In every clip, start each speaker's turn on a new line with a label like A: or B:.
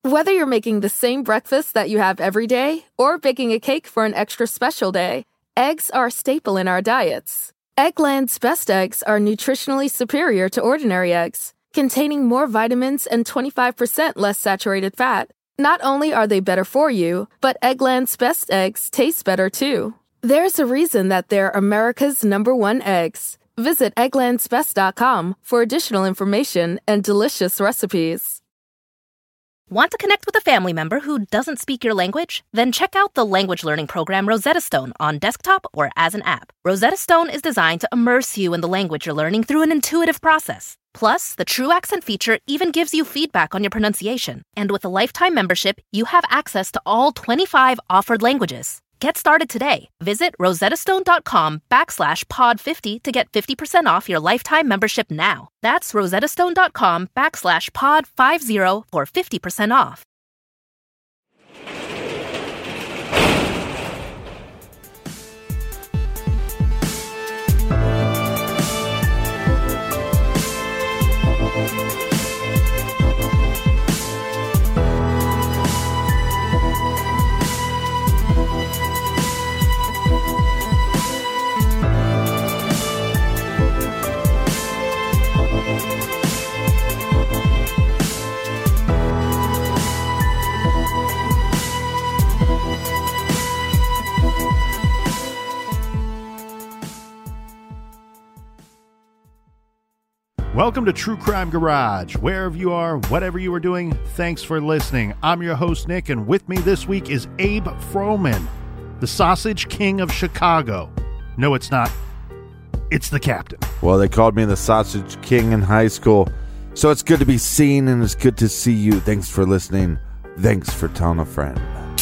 A: Whether you're making the same breakfast that you have every day or baking a cake for an extra special day, eggs are a staple in our diets. Eggland's best eggs are nutritionally superior to ordinary eggs, containing more vitamins and 25% less saturated fat. Not only are they better for you, but Eggland's best eggs taste better too. There's a reason that they're America's #1 eggs. Visit egglandsbest.com for additional information and delicious recipes.
B: Want to connect with a family member who doesn't speak your language? Then check out the language learning program Rosetta Stone on desktop or as an app. Rosetta Stone is designed to immerse you in the language you're learning through an intuitive process. Plus, the True Accent feature even gives you feedback on your pronunciation. And with a lifetime membership, you have access to all 25 offered languages. Get started today. Visit rosettastone.com/pod50 to get 50% off your lifetime membership now. That's rosettastone.com/pod50 for 50% off.
C: Welcome to True Crime Garage. Wherever you are, whatever you are doing, thanks for listening. I'm your host, Nick, and with me this week is Abe Froman, the Sausage King of Chicago. No, it's not. It's the captain.
D: Well, they called me the Sausage King in high school, so it's good to be seen and it's good to see you. Thanks for listening. Thanks for telling a friend.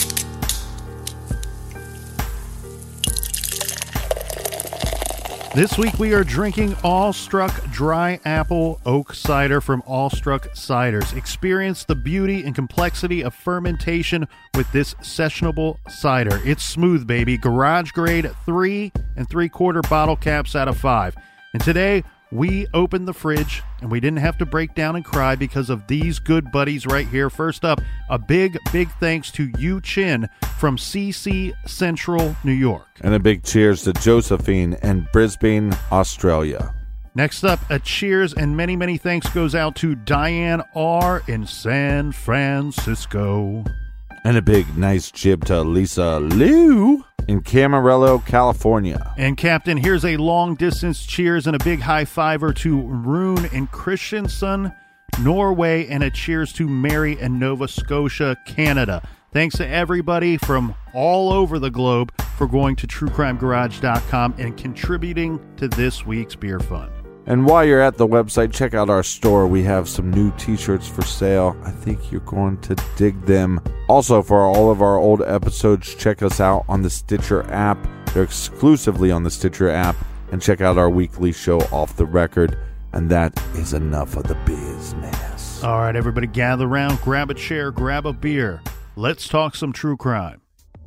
C: This week we are drinking Allstruck Dry Apple Oak Cider from Allstruck Ciders. Experience the beauty and complexity of fermentation with this sessionable cider. It's smooth, baby. Garage grade 3 3/4 bottle caps out of 5. And today we opened the fridge and we didn't have to break down and cry because of these good buddies right here. First up, a big thanks to Yu Chin from CC Central, New York.
D: And a big cheers to Josephine in Brisbane, Australia.
C: Next up, a cheers and many thanks goes out to Diane R. in San Francisco.
D: And a big nice jib to Lisa Liu in Camarillo, California.
C: And Captain, here's a long-distance cheers and a big high-fiver to Rune in Kristiansand, Norway, and a cheers to Mary in Nova Scotia, Canada. Thanks to everybody from all over the globe for going to TrueCrimeGarage.com and contributing to this week's beer fund.
D: And while you're at the website, check out our store. We have some new t-shirts for sale. I think you're going to dig them. Also, for all of our old episodes, check us out on the Stitcher app. They're exclusively on the Stitcher app. And check out our weekly show, Off the Record. And that is enough of the business.
C: All right, everybody gather around, grab a chair, grab a beer. Let's talk some true crime.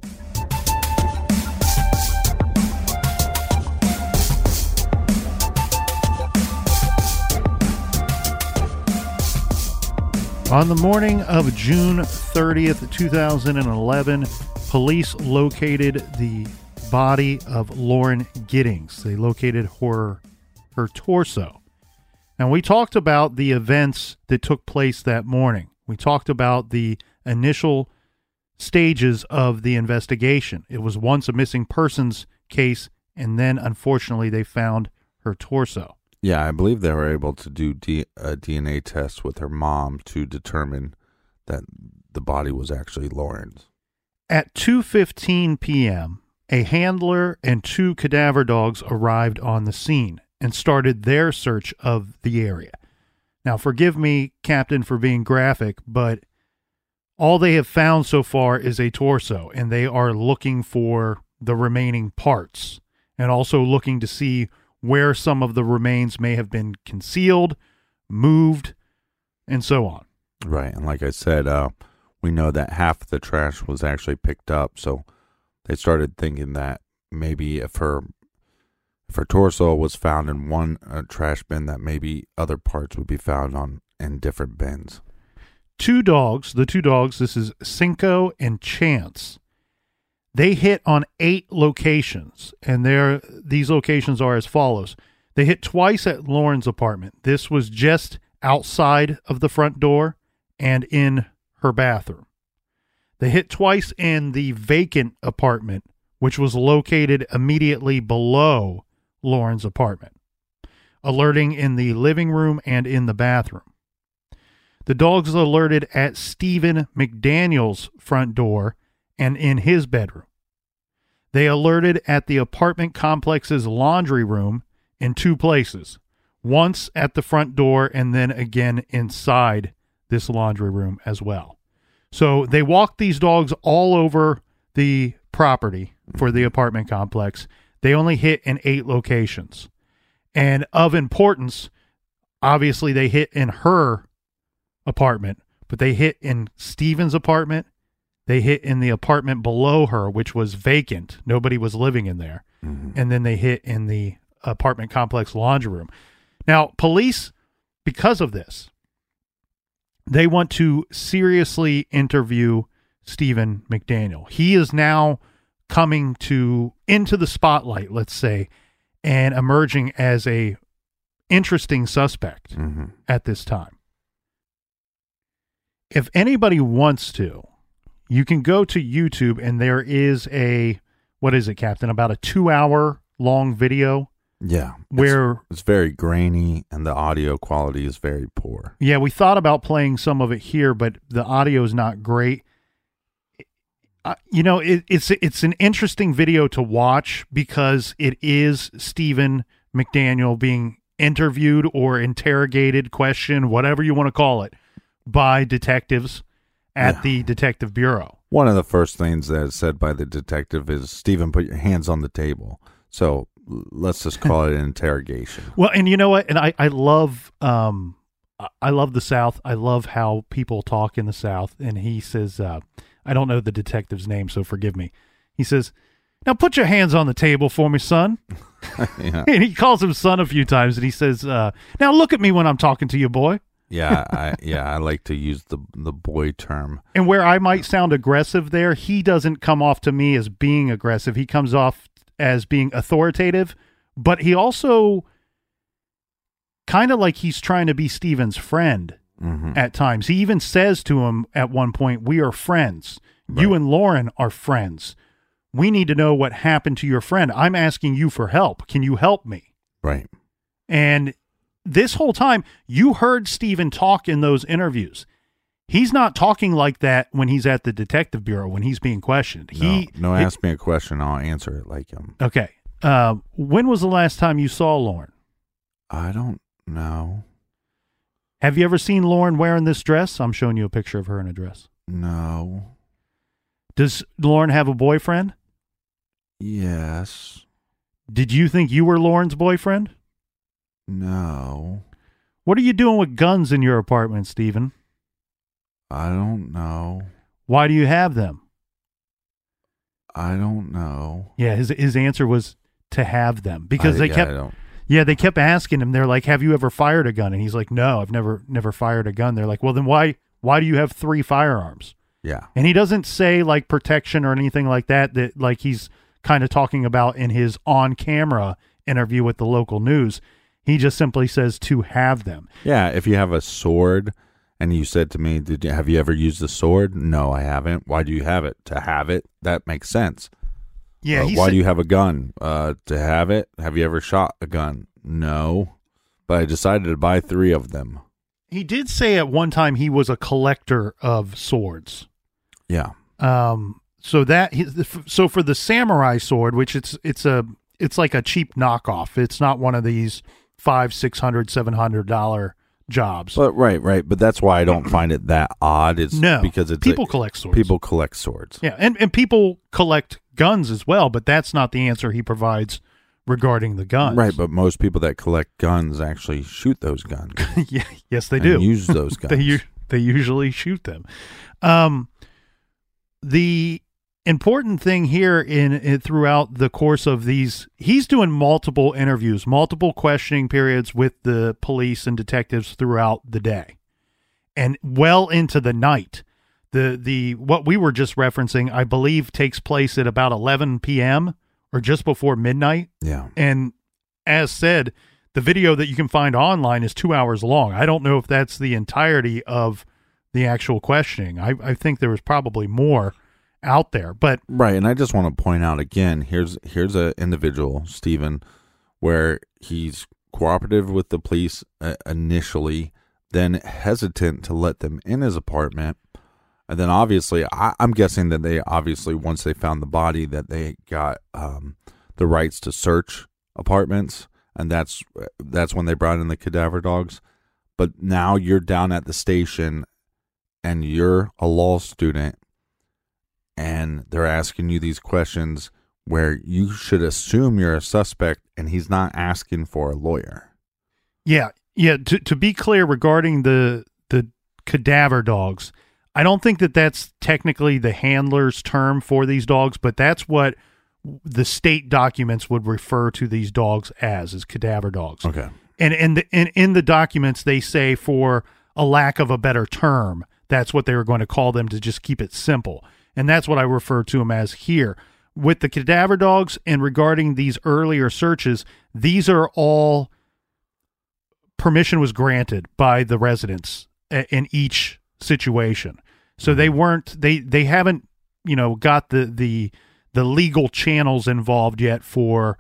C: On the morning of June 30th, 2011, police located the body of Lauren Giddings. They located her torso. Now, we talked about the events that took place that morning. We talked about the initial stages of the investigation. It was once a missing persons case, and then, unfortunately, they found her torso.
D: Yeah, I believe they were able to do a DNA test with her mom to determine that the body was actually Lauren's.
C: At 2:15 p.m., a handler and 2 cadaver dogs arrived on the scene and started their search of the area. Now, forgive me, Captain, for being graphic, but all they have found so far is a torso, and they are looking for the remaining parts and also looking to see where some of the remains may have been concealed, moved, and so on.
D: Right, and like I said, we know that half of the trash was actually picked up, so they started thinking that maybe if her torso was found in one trash bin, that maybe other parts would be found in different bins.
C: the two dogs, this is Cinco and Chance. They hit on 8 locations, and these locations are as follows. They hit twice at Lauren's apartment. This was just outside of the front door and in her bathroom. They hit twice in the vacant apartment, which was located immediately below Lauren's apartment, alerting in the living room and in the bathroom. The dogs alerted at Stephen McDaniel's front door and in his bedroom. They alerted at the apartment complex's laundry room in 2 places, once at the front door and then again inside this laundry room as well. So they walked these dogs all over the property for the apartment complex. They only hit in 8 locations. And of importance, obviously they hit in her apartment, but they hit in Stephen's apartment. They hit in the apartment below her, which was vacant. Nobody was living in there. Mm-hmm. And then they hit in the apartment complex laundry room. Now, police, because of this, they want to seriously interview Stephen McDaniel. He is now coming into the spotlight, let's say, and emerging as a interesting suspect at this time. If anybody wants to, you can go to YouTube, and there is what is it, Captain? About a 2-hour long video.
D: Yeah.
C: Where
D: it's very grainy and the audio quality is very poor.
C: Yeah, we thought about playing some of it here, but the audio is not great. It's an interesting video to watch because it is Stephen McDaniel being interviewed or interrogated, questioned, whatever you want to call it, by detectives at the Detective Bureau.
D: One of the first things that is said by the detective is, Stephen, put your hands on the table. So let's just call it an interrogation.
C: Well, and you know what? And I love the South. I love how people talk in the South. And he says, I don't know the detective's name, so forgive me. He says, "Now put your hands on the table for me, son." And he calls him son a few times, and he says, "Now look at me when I'm talking to you, boy."
D: Yeah, I like to use the boy term.
C: And where I might sound aggressive there, he doesn't come off to me as being aggressive. He comes off as being authoritative, but he also kind of like he's trying to be Stephen's friend at times. He even says to him at one point, "We are friends. Right. You and Lauren are friends. We need to know what happened to your friend. I'm asking you for help. Can you help me?"
D: Right.
C: And this whole time, you heard Stephen talk in those interviews. He's not talking like that when he's at the Detective Bureau, when he's being questioned.
D: Ask me a question, I'll answer it like him.
C: Okay. When was the last time you saw Lauren?
D: I don't know.
C: Have you ever seen Lauren wearing this dress? I'm showing you a picture of her in a dress.
D: No.
C: Does Lauren have a boyfriend?
D: Yes.
C: Did you think you were Lauren's boyfriend?
D: No.
C: What are you doing with guns in your apartment, Stephen?
D: I don't know.
C: Why do you have them?
D: I don't know.
C: Yeah, his answer was to have them because they kept asking him. They're like, "Have you ever fired a gun?" And he's like, "No, I've never fired a gun." They're like, "Well, then why do you have 3 firearms?"
D: Yeah.
C: And he doesn't say like protection or anything like that like he's kind of talking about in his on-camera interview with the local news. He just simply says to have them.
D: Yeah, if you have a sword and you said to me, have you ever used a sword? No, I haven't. Why do you have it? To have it? That makes sense.
C: Yeah.
D: Why do you have a gun? To have it? Have you ever shot a gun? No, but I decided to buy 3 of them.
C: He did say at one time he was a collector of swords.
D: Yeah.
C: So for the samurai sword, which it's like a cheap knockoff. It's not one of these $500, $600, $700 jobs.
D: But right. But that's why I don't find it that odd. Because
C: people collect swords.
D: People collect swords.
C: Yeah, and people collect guns as well, but that's not the answer he provides regarding the guns.
D: Right, but most people that collect guns actually shoot those guns.
C: Yeah, yes, they do.
D: Use those guns.
C: They usually shoot them. The important thing here in throughout the course of these, he's doing multiple interviews, multiple questioning periods with the police and detectives throughout the day. and well into the night. The what we were just referencing, I believe, takes place at about 11 p.m. or just before midnight.
D: Yeah.
C: And as said, the video that you can find online is 2 hours long. I don't know if that's the entirety of the actual questioning. I think there was probably more out there, but
D: right. And I just want to point out again, here's an individual, Stephen, where he's cooperative with the police initially, then hesitant to let them in his apartment. And then obviously, I'm guessing that they obviously, once they found the body, that they got the rights to search apartments. And that's when they brought in the cadaver dogs. But now you're down at the station and you're a law student and they're asking you these questions where you should assume you're a suspect, and he's not asking for a lawyer.
C: Yeah. To be clear regarding the cadaver dogs, I don't think that that's technically the handler's term for these dogs, but that's what the state documents would refer to these dogs as cadaver dogs.
D: Okay.
C: And in the documents, they say, for a lack of a better term, that's what they were going to call them, to just keep it simple. And that's what I refer to them as here. With the cadaver dogs and regarding these earlier searches, these are all permission was granted by the residents in each situation. So they haven't, got the legal channels involved yet for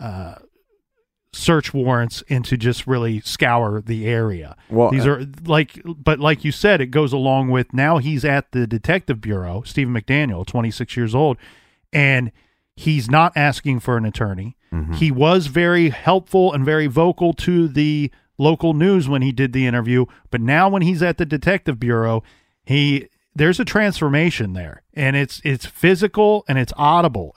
C: search warrants and to just really scour the area. Well, these are like you said, it goes along with, now he's at the detective bureau, Stephen McDaniel, 26 years old, and he's not asking for an attorney. Mm-hmm. He was very helpful and very vocal to the local news when he did the interview, but now when he's at the detective bureau, there's a transformation there, and it's physical and it's audible.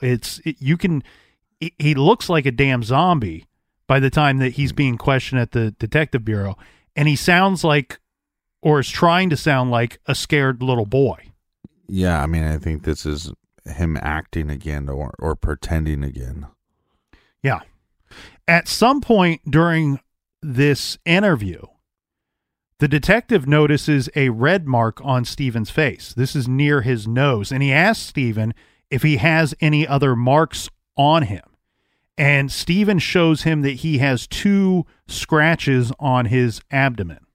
C: He looks like a damn zombie by the time that he's being questioned at the detective bureau, and he sounds like, or is trying to sound like, a scared little boy.
D: Yeah, I mean, I think this is him acting again or pretending again.
C: Yeah. At some point during this interview, the detective notices a red mark on Stephen's face. This is near his nose, and he asks Stephen if he has any other marks on him. And Stephen shows him that he has 2 scratches on his abdomen.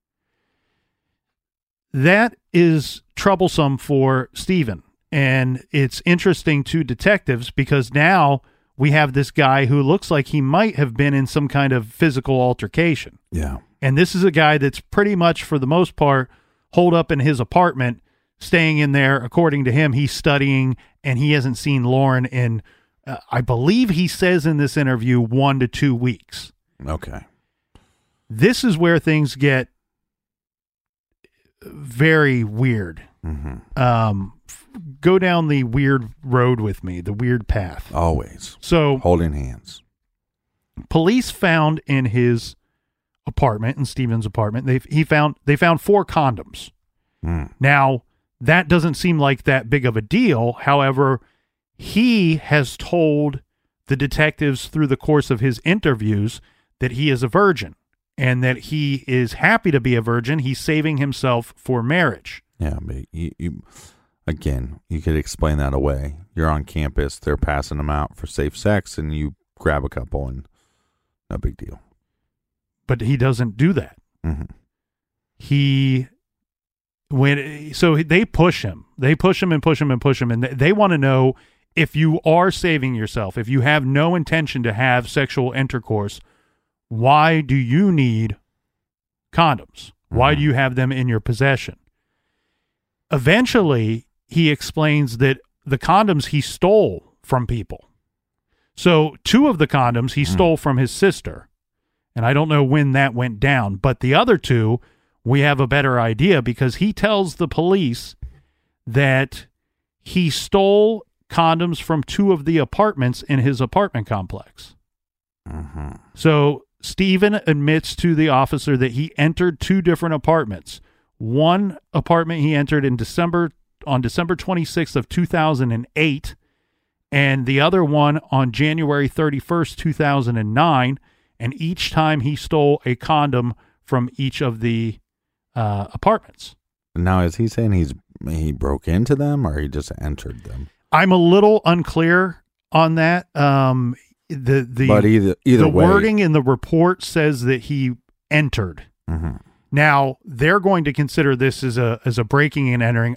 C: That is troublesome for Stephen, and it's interesting to detectives because now we have this guy who looks like he might have been in some kind of physical altercation.
D: Yeah.
C: And this is a guy that's pretty much, for the most part, holed up in his apartment, staying in there. According to him, he's studying, and he hasn't seen Lauren in, I believe he says in this interview, 1 to 2 weeks.
D: Okay.
C: This is where things get very weird.
D: Mm-hmm.
C: Go down the weird road with me, the weird path.
D: Always.
C: So,
D: holding hands.
C: Police found in his apartment, in Stephen's apartment, they found 4 condoms. Now, that doesn't seem like that big of a deal. However, he has told the detectives through the course of his interviews that he is a virgin and that he is happy to be a virgin. He's saving himself for marriage.
D: Yeah, but you could explain that away. You're on campus, they're passing them out for safe sex, and you grab a couple, and no big deal.
C: But he doesn't do that.
D: Mm-hmm.
C: So they push him. They push him and push him and push him, and they want to know, if you are saving yourself, if you have no intention to have sexual intercourse, why do you need condoms? Why do you have them in your possession? Eventually, he explains that the condoms he stole from people. So 2 of the condoms he stole from his sister, and I don't know when that went down, but the other 2, we have a better idea because he tells the police that he stole condoms from 2 of the apartments in his apartment complex.
D: Mm-hmm.
C: So Stephen admits to the officer that he entered 2 different apartments. One apartment he entered on December 26th of 2008, and the other one on January 31st, 2009. And each time he stole a condom from each of the apartments.
D: Now, is he saying he broke into them or he just entered them?
C: I'm a little unclear on that. But
D: either
C: the
D: way,
C: wording in the report says that he entered.
D: Mm-hmm.
C: Now they're going to consider this as a breaking and entering.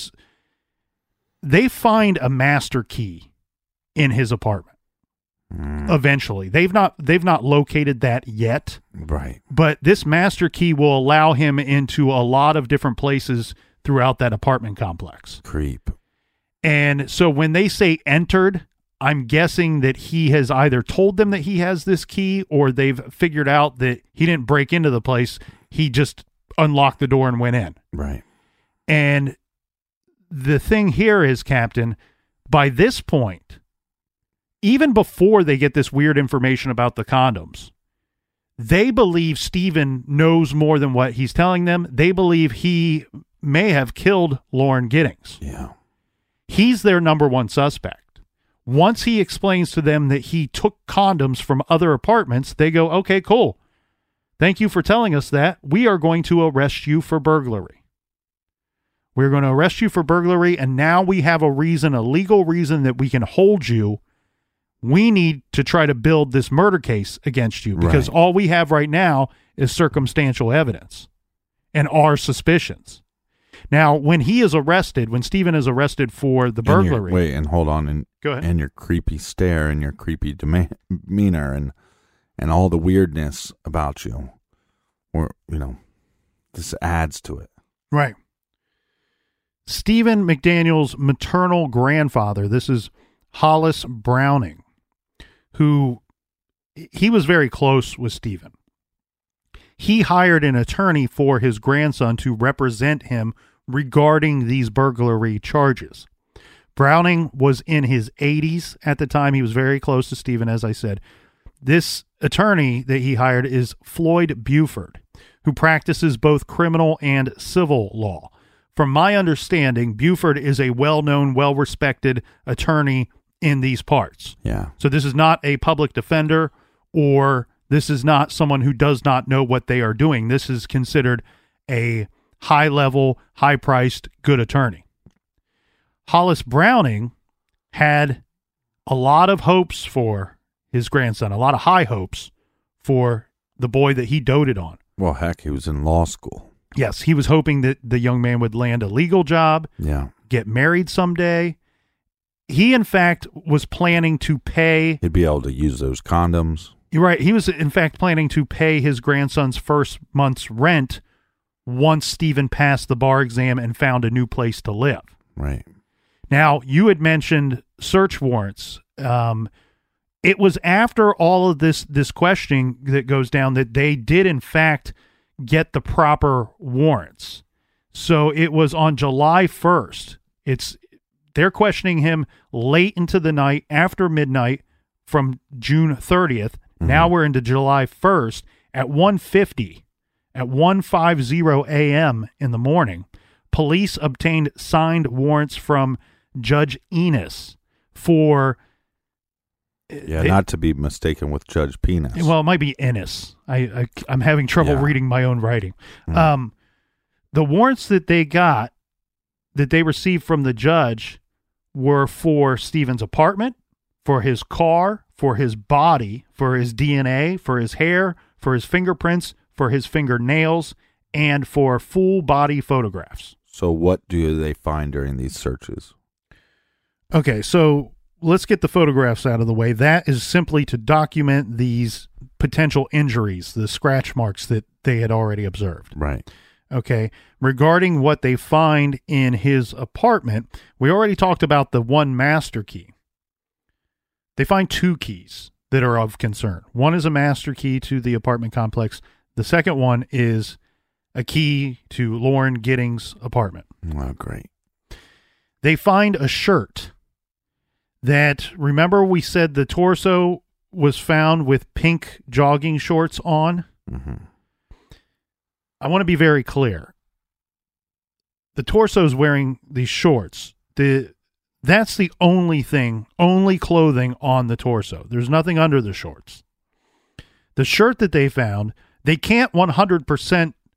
C: They find a master key in his apartment. Eventually, they've not located that yet.
D: Right.
C: But this master key will allow him into a lot of different places throughout that apartment complex.
D: Creep.
C: And so when they say entered, I'm guessing that he has either told them that he has this key or they've figured out that he didn't break into the place. He just unlocked the door and went in.
D: Right.
C: And the thing here is, Captain, by this point, even before they get this weird information about the condoms, they believe Stephen knows more than what he's telling them. They believe he may have killed Lauren Giddings.
D: Yeah.
C: He's their number one suspect. Once he explains to them that he took condoms from other apartments, they go, okay, cool. Thank you for telling us that. We are going to arrest you for burglary. We're going to arrest you for burglary, and now we have a legal reason that we can hold you. We need to try to build this murder case against you because all we have right now is circumstantial evidence and our suspicions. Now, when Stephen is arrested for the burglary.
D: And hold on. And
C: go ahead.
D: And your creepy stare and your creepy demeanor and all the weirdness about you. Or, this adds to it.
C: Right. Stephen McDaniel's maternal grandfather, this is Hollis Browning, who he was very close with Stephen. He hired an attorney for his grandson to represent him regarding these burglary charges. Browning was in his 80s at the time. He was very close to Stephen, as I said. This attorney that he hired is Floyd Buford, who practices both criminal and civil law. From my understanding, Buford is a well-known, well-respected attorney in these parts.
D: Yeah.
C: So this is not a public defender, or this is not someone who does not know what they are doing. This is considered a high-level, high-priced, good attorney. Hollis Browning had a lot of hopes for his grandson, a lot of high hopes for the boy that he doted on.
D: Well, heck, he was in law school.
C: Yes, he was hoping that the young man would land a legal job, get married someday. He, in fact, was planning to pay...
D: He'd be able to use those condoms.
C: You're right. He was, in fact, planning to pay his grandson's first month's rent once Stephen passed the bar exam and found a new place to live.
D: Right.
C: Now, you had mentioned search warrants. It was after all of this questioning that goes down that they did, in fact, get the proper warrants. So it was on July 1st. They're questioning him late into the night, after midnight, from June 30th. Mm-hmm. Now we're into July 1st at 1:50 a.m. in the morning. Police obtained signed warrants from Judge Enos for...
D: not to be mistaken with Judge Penis.
C: Well, it might be Ennis. I'm having trouble reading my own writing. Mm. The warrants that they got, that they received from the judge, were for Stephen's apartment, for his car, for his body, for his DNA, for his hair, for his fingerprints, for his fingernails, and for full body photographs.
D: So what do they find during these searches?
C: Okay, so let's get the photographs out of the way. That is simply to document these potential injuries, the scratch marks that they had already observed.
D: Right.
C: Okay. Regarding what they find in his apartment, we already talked about the one master key. They find two keys that are of concern. One is a master key to the apartment complex. The second one is a key to Lauren Giddings' apartment.
D: Oh, great.
C: They find a shirt that, remember we said the torso was found with pink jogging shorts on?
D: Mm-hmm.
C: I want to be very clear. The torso's wearing these shorts. That's the only clothing on the torso. There's nothing under the shorts. The shirt that they found, they can't 100%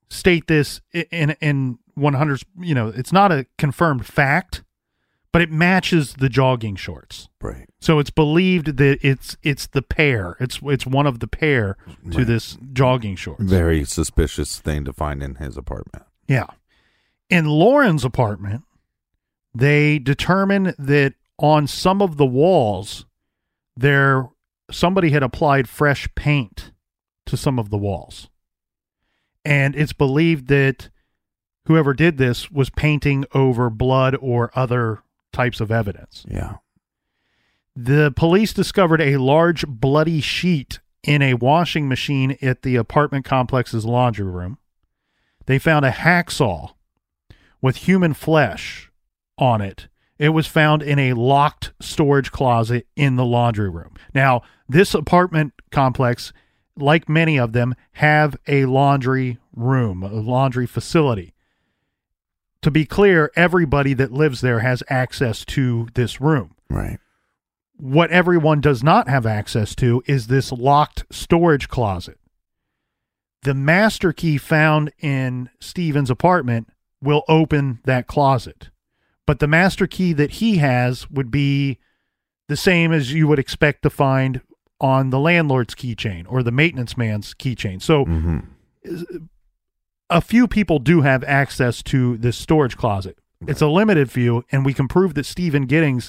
C: state this in 100, it's not a confirmed fact, but it matches the jogging shorts.
D: Right.
C: So it's believed that it's the pair. It's one of the pair to this jogging shorts.
D: Very suspicious thing to find in his apartment.
C: Yeah. In Lauren's apartment, they determined that on some of the walls, somebody had applied fresh paint to some of the walls. And it's believed that whoever did this was painting over blood or other types of evidence.
D: Yeah.
C: The police discovered a large bloody sheet in a washing machine at the apartment complex's laundry room. They found a hacksaw with human flesh on it. It was found in a locked storage closet in the laundry room. Now, this apartment complex, like many of them, have a laundry room, a laundry facility. To be clear, everybody that lives there has access to this room.
D: Right.
C: What everyone does not have access to is this locked storage closet. The master key found in Stephen's apartment will open that closet. But the master key that he has would be the same as you would expect to find on the landlord's keychain or the maintenance man's keychain. So a few people do have access to this storage closet. Right. It's a limited few, and we can prove that Stephen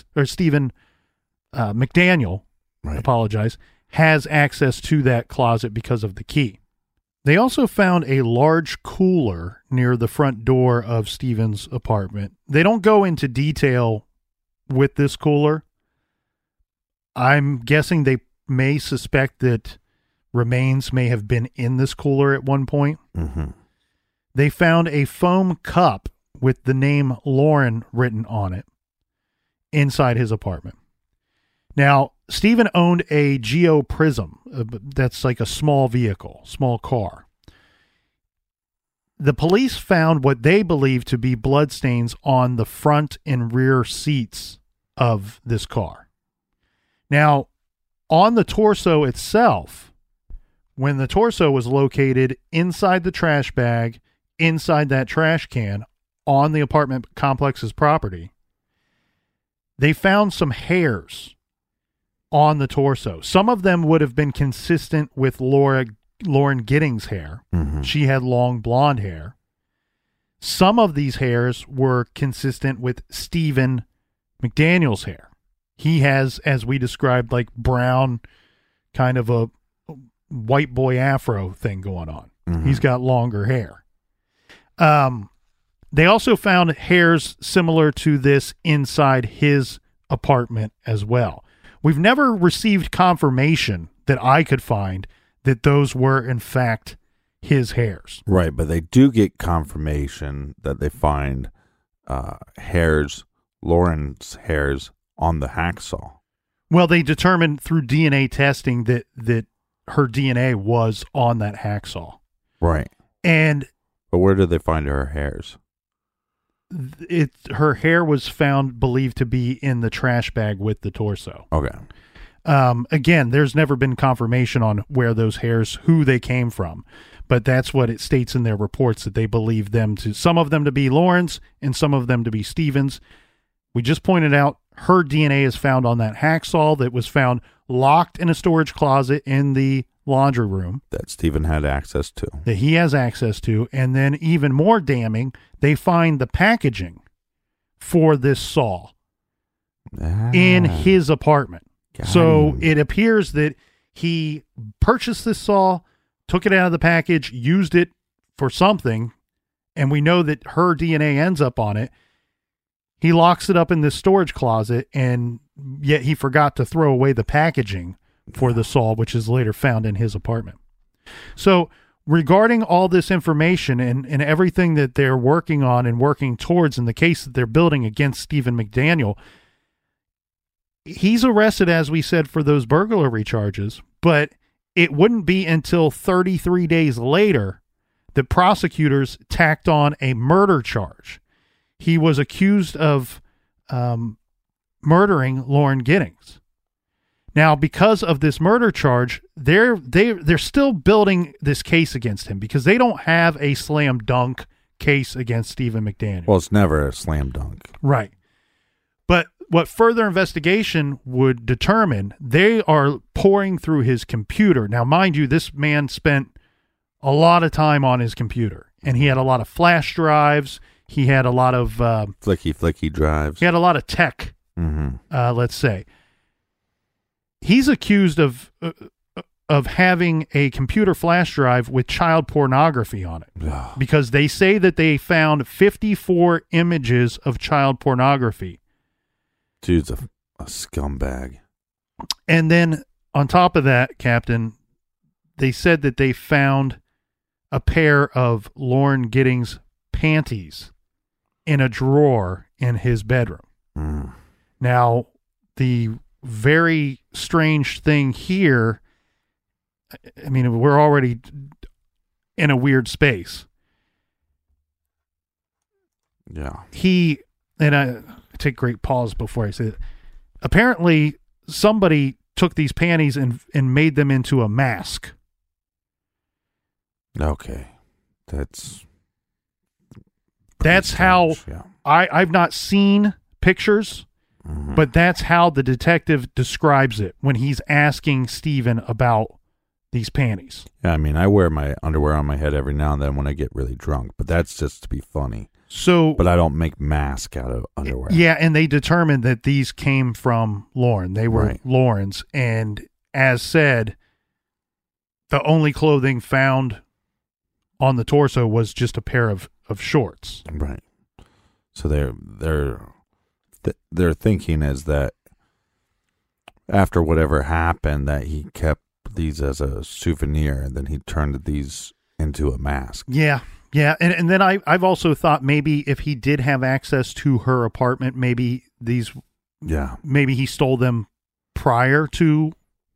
C: McDaniel, has access to that closet because of the key. They also found a large cooler near the front door of Stephen's apartment. They don't go into detail with this cooler. I'm guessing they may suspect that remains may have been in this cooler at one point.
D: Mm-hmm.
C: They found a foam cup with the name Lauren written on it inside his apartment. Now, Stephen owned a Geo Prism. That's like a small vehicle, small car. The police found what they believe to be bloodstains on the front and rear seats of this car. Now, on the torso itself, when the torso was located inside the trash bag, inside that trash can, on the apartment complex's property, they found some hairs on the torso. Some of them would have been consistent with Lauren Giddings' hair.
D: Mm-hmm. She
C: had long blonde hair. Some of these hairs were consistent with Stephen McDaniel's hair. He has, as we described, like brown, kind of a white boy afro thing going on.
D: Mm-hmm.
C: He's got longer hair. They also found hairs similar to this inside his apartment as well. We've never received confirmation that I could find that those were, in fact, his hairs.
D: Right, but they do get confirmation that they find Lauren's hairs on the hacksaw.
C: Well, they determined through DNA testing that her DNA was on that hacksaw.
D: Right. But where did they find her hairs?
C: Her hair was found, believed to be in the trash bag with the torso.
D: Okay.
C: Again, there's never been confirmation on where those hairs, who they came from, but that's what it states in their reports, that they believe some of them to be Lauren's and some of them to be Stephen's. We just pointed out her DNA is found on that hacksaw that was found locked in a storage closet in the laundry room. That
D: Stephen had access to.
C: That he has access to. And then even more damning, they find the packaging for this saw in his apartment. So it appears that he purchased this saw, took it out of the package, used it for something, and we know that her DNA ends up on it. He locks it up in this storage closet, and yet he forgot to throw away the packaging for the saw, which is later found in his apartment. So regarding all this information and everything that they're working on and working towards in the case that they're building against Stephen McDaniel, he's arrested, as we said, for those burglary charges, but it wouldn't be until 33 days later that prosecutors tacked on a murder charge. He was accused of murdering Lauren Giddings. Now, because of this murder charge, they're still building this case against him because they don't have a slam dunk case against Stephen McDaniel.
D: Well, it's never a slam dunk.
C: Right. But what further investigation would determine, they are pouring through his computer. Now, mind you, this man spent a lot of time on his computer, and he had a lot of flash drives. He had a lot of
D: flicky drives.
C: He had a lot of tech, let's say. He's accused of having a computer flash drive with child pornography on it because they say that they found 54 images of child pornography.
D: Dude's a scumbag.
C: And then on top of that, Captain, they said that they found a pair of Lauren Giddings panties in a drawer in his bedroom. Now, the very strange thing here, I mean, we're already in a weird space.
D: Yeah.
C: And I take great pause before I say it. Apparently, somebody took these panties and made them into a mask.
D: Okay. That's
C: how
D: strange, yeah.
C: I've not seen pictures, but that's how the detective describes it when he's asking Stephen about these panties.
D: Yeah, I mean, I wear my underwear on my head every now and then when I get really drunk, but that's just to be funny. But I don't make masks out of underwear.
C: Yeah, and they determined that these came from Lauren. They were Lauren's, and as said, the only clothing found on the torso was just a pair of shorts.
D: Right. So their thinking is that after whatever happened, that he kept these as a souvenir, and then he turned these into a mask.
C: Yeah. Yeah, and then I've also thought maybe if he did have access to her apartment, maybe maybe he stole them prior to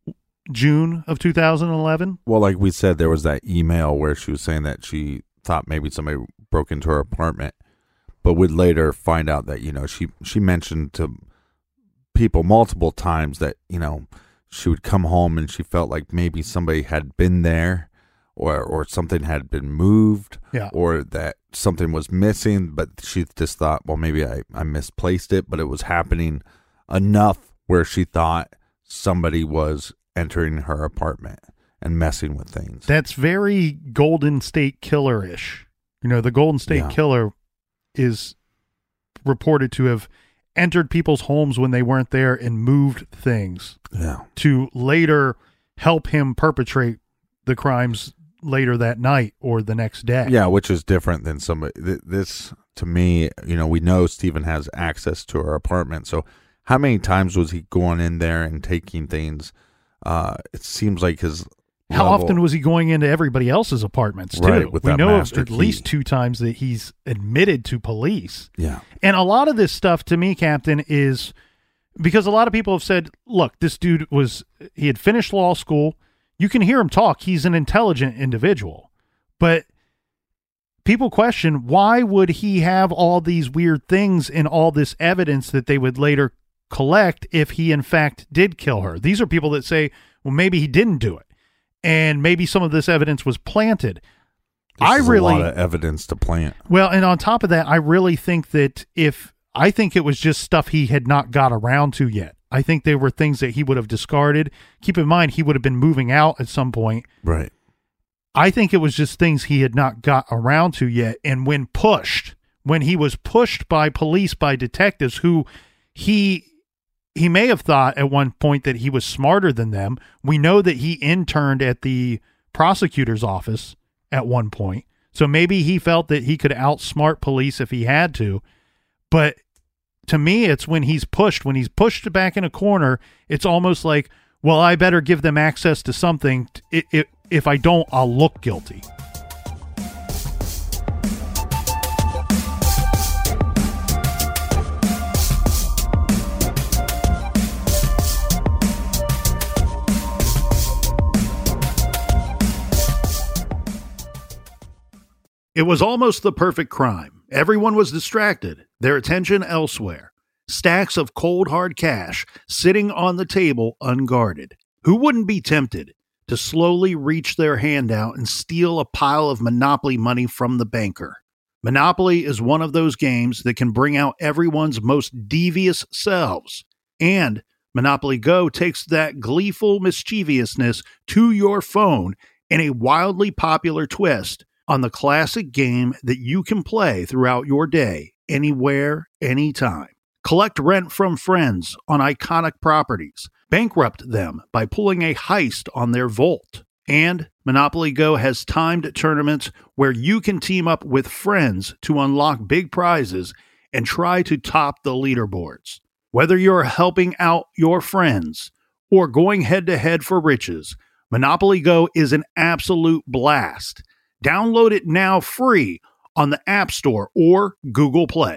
C: June of 2011.
D: Well, like we said, there was that email where she was saying that she thought maybe somebody broke into her apartment, but would later find out that, she mentioned to people multiple times that, she would come home and she felt like maybe somebody had been there. Or something had been moved, or that something was missing, but she just thought, well, maybe I misplaced it, but it was happening enough where she thought somebody was entering her apartment and messing with things.
C: That's very Golden State Killer-ish. The Golden State Killer is reported to have entered people's homes when they weren't there and moved things to later help him perpetrate the crimes later that night or the next day.
D: Yeah, which is different than somebody. This, to me, we know Stephen has access to her apartment. So how many times was he going in there and taking things? It seems like his
C: How often was he going into everybody else's apartments, too?
D: Right, with
C: we
D: that
C: know
D: master
C: of at
D: key.
C: least 2 times that he's admitted to police.
D: Yeah.
C: And a lot of this stuff, to me, Captain, is because a lot of people have said, look, this dude he had finished law school. You can hear him talk. He's an intelligent individual. But people question, why would he have all these weird things and all this evidence that they would later collect if he, in fact, did kill her? These are people that say, well, maybe he didn't do it. And maybe some of this evidence was planted.
D: There's a lot of evidence to plant.
C: Well, and on top of that, I really think that I think it was just stuff he had not got around to yet. I think they were things that he would have discarded. Keep in mind, he would have been moving out at some point.
D: Right.
C: I think it was just things he had not got around to yet. And when he was pushed by police, by detectives who he may have thought at one point that he was smarter than them. We know that he interned at the prosecutor's office at one point. So maybe he felt that he could outsmart police if he had to. But to me, it's when he's pushed back in a corner, it's almost like, well, I better give them access to something. If I don't, I'll look guilty. It was almost the perfect crime. Everyone was distracted, their attention elsewhere. Stacks of cold hard cash sitting on the table unguarded. Who wouldn't be tempted to slowly reach their hand out and steal a pile of Monopoly money from the banker? Monopoly is one of those games that can bring out everyone's most devious selves. And Monopoly Go takes that gleeful mischievousness to your phone in a wildly popular twist on the classic game that you can play throughout your day, anywhere, anytime. Collect rent from friends on iconic properties. Bankrupt them by pulling a heist on their vault. And Monopoly Go has timed tournaments where you can team up with friends to unlock big prizes and try to top the leaderboards. Whether you're helping out your friends or going head-to-head for riches, Monopoly Go is an absolute blast. Download it now free on the App Store or Google Play.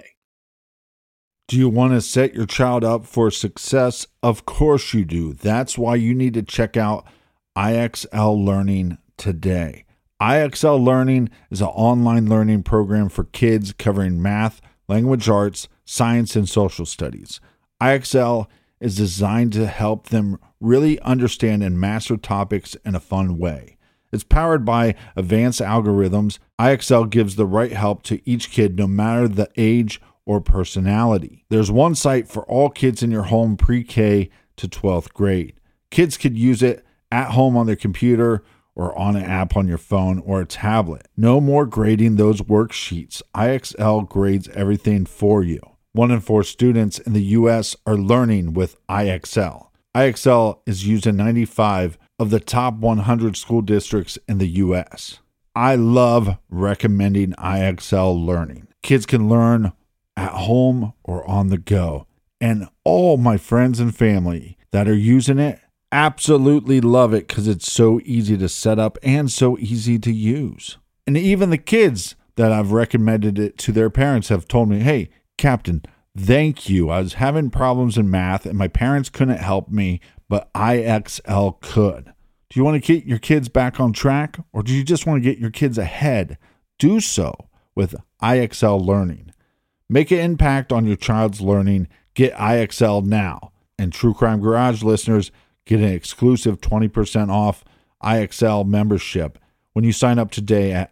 D: Do you want to set your child up for success? Of course you do. That's why you need to check out IXL Learning today. IXL Learning is an online learning program for kids covering math, language arts, science, and social studies. IXL is designed to help them really understand and master topics in a fun way. It's powered by advanced algorithms. IXL gives the right help to each kid no matter the age or personality. There's one site for all kids in your home pre-K to 12th grade. Kids could use it at home on their computer or on an app on your phone or a tablet. No more grading those worksheets. IXL grades everything for you. 1 in 4 students in the U.S. are learning with IXL. IXL is used in 95 of the top 100 school districts in the U.S. I love recommending IXL Learning. Kids can learn at home or on the go. And all my friends and family that are using it absolutely love it because it's so easy to set up and so easy to use. And even the kids that I've recommended it to their parents have told me, hey, Captain, thank you. I was having problems in math and my parents couldn't help me, but IXL could. Do you want to get your kids back on track or do you just want to get your kids ahead? Do so with IXL Learning. Make an impact on your child's learning. Get IXL now. And True Crime Garage listeners get an exclusive 20% off IXL membership when you sign up today at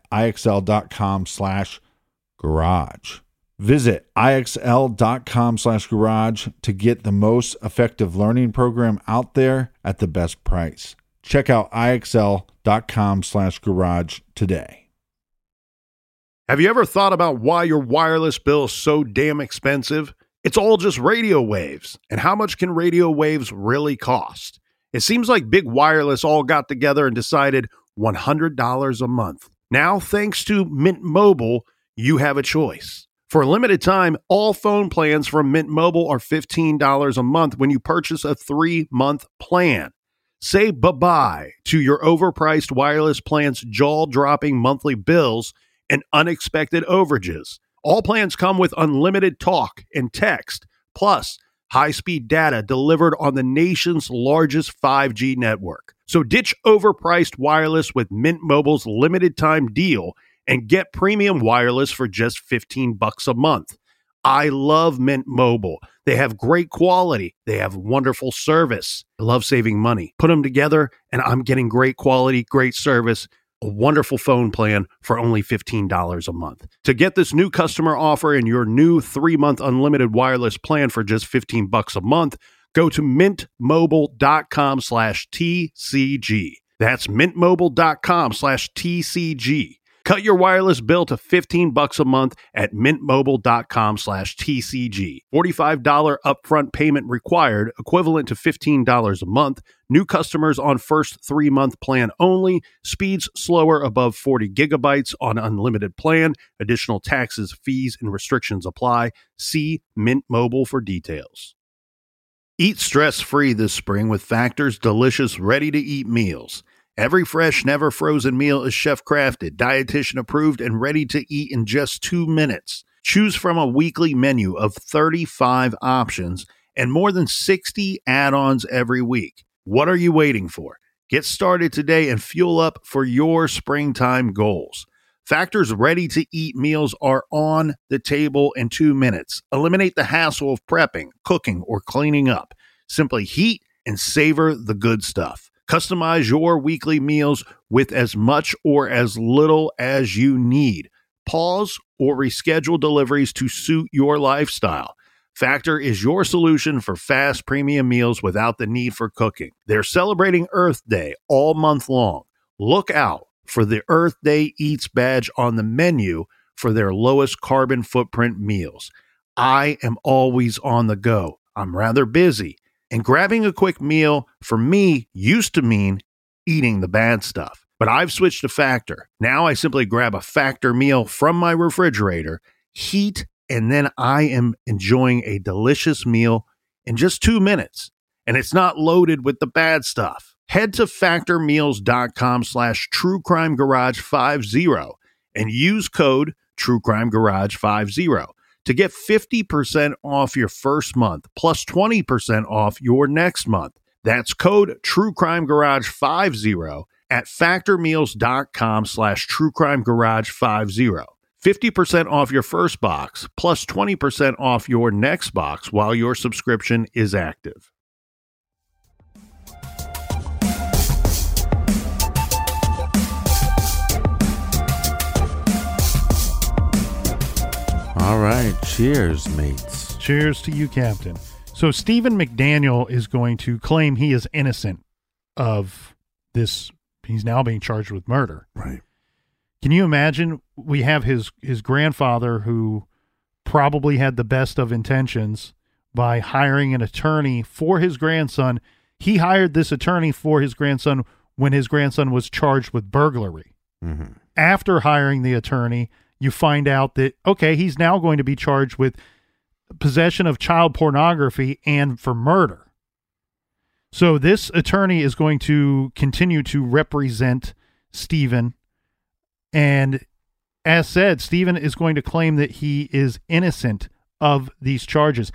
D: IXL.com/garage. Visit IXL.com/garage to get the most effective learning program out there at the best price. Check out IXL.com/garage today.
C: Have you ever thought about why your wireless bill is so damn expensive? It's all just radio waves. And how much can radio waves really cost? It seems like Big Wireless all got together and decided $100 a month. Now, thanks to Mint Mobile, you have a choice. For a limited time, all phone plans from Mint Mobile are $15 a month when you purchase a 3-month plan. Say bye-bye to your overpriced wireless plan's jaw-dropping monthly bills and unexpected overages. All plans come with unlimited talk and text, plus high-speed data delivered on the nation's largest 5G network. So ditch overpriced wireless with Mint Mobile's limited time deal and get premium wireless for just $15 a month. I love Mint Mobile. They have great quality. They have wonderful service. I love saving money. Put them together and I'm getting great quality, great service, a wonderful phone plan for only $15 a month. To get this new customer offer and your new 3-month unlimited wireless plan for just $15 a month, go to mintmobile.com/TCG. That's mintmobile.com/TCG. Cut your wireless bill to $15 a month at mintmobile.com/TCG. $45 upfront payment required, equivalent to $15 a month. New customers on first 3-month plan only. Speeds slower above 40 gigabytes on unlimited plan. Additional taxes, fees, and restrictions apply. See Mint Mobile for details. Eat stress-free this spring with Factor's delicious, ready-to-eat meals. Every fresh, never frozen meal is chef-crafted, dietitian approved, and ready to eat in just 2 minutes. Choose from a weekly menu of 35 options and more than 60 add-ons every week. What are you waiting for? Get started today and fuel up for your springtime goals. Factor's ready-to-eat meals are on the table in 2 minutes. Eliminate the hassle of prepping, cooking, or cleaning up. Simply heat and savor the good stuff. Customize your weekly meals with as much or as little as you need. Pause or reschedule deliveries to suit your lifestyle. Factor is your solution for fast premium meals without the need for cooking. They're celebrating Earth Day all month long. Look out for the Earth Day Eats badge on the menu for their lowest carbon footprint meals. I am always on the go. I'm rather busy, and grabbing a quick meal for me used to mean eating the bad stuff. But I've switched to Factor. Now I simply grab a Factor meal from my refrigerator, heat, and then I am enjoying a delicious meal in just 2 minutes. And it's not loaded with the bad stuff. Head to factormeals.com/truecrimegarage50 and use code truecrimegarage50 to get 50% off your first month plus 20% off your next month. That's code truecrimegarage50 at factormeals.com/truecrimegarage50. 50% off your first box plus 20% off your next box while your subscription is active.
D: All right. Cheers, mates.
C: Cheers to you, Captain. So Stephen McDaniel is going to claim he is innocent of this. He's now being charged with murder.
D: Right.
C: Can you imagine? We have his grandfather who probably had the best of intentions by hiring an attorney for his grandson. He hired this attorney for his grandson when his grandson was charged with burglary.
D: Mm-hmm.
C: After hiring the attorney, you find out that, okay, he's now going to be charged with possession of child pornography and for murder. So this attorney is going to continue to represent Stephen. And as said, Stephen is going to claim that he is innocent of these charges.